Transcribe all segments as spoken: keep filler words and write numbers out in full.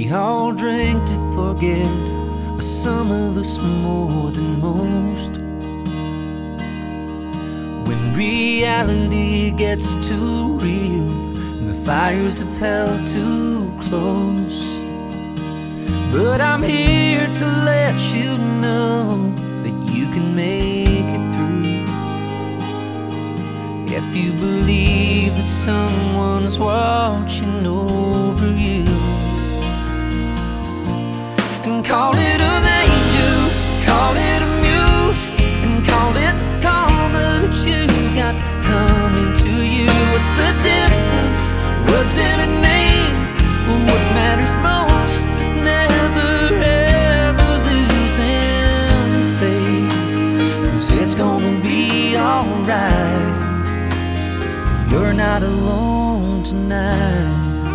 We all drink to forget, some of us more than most. When reality gets too real and the fires of hell too close. But I'm here to let you know that you can make it through if you believe that someone's watching over you. And call it an angel, call it a muse, and call it karma that you got coming to you. What's the difference? What's in a name? What matters most is never ever losing faith, 'cause it's gonna be alright. You're not alone tonight.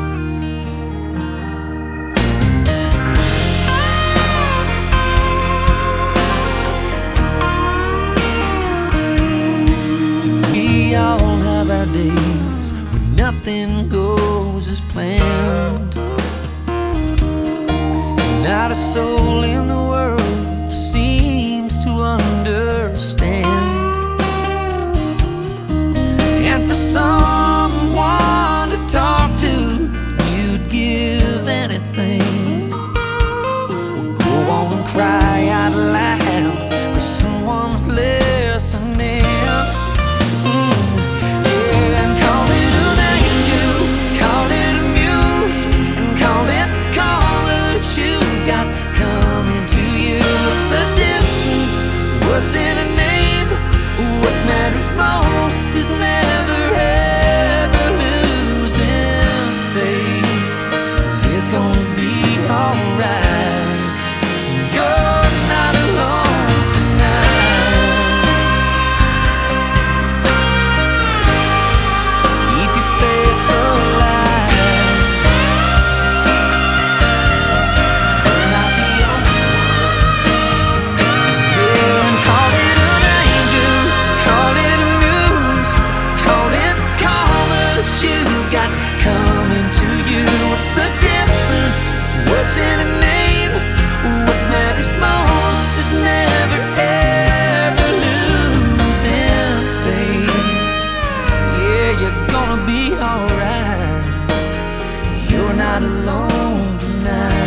We all have our days when nothing goes as planned. Not a soul in the world seems to understand. And for someone to talk to, you'd give anything. Well, go on and cry out loud, 'cause someone's listening. What's in a name? What matters most is never ever losing faith, 'cause it's gonna be alright. You're not alone tonight. Keep your faith alive. You're not the only one. Yeah. Call it an angel, call it a muse, call it karma that you got coming to you. What's the difference? What's in a name? What matters most is never ever losing faith. Yeah, you're gonna be alright. You're not alone tonight.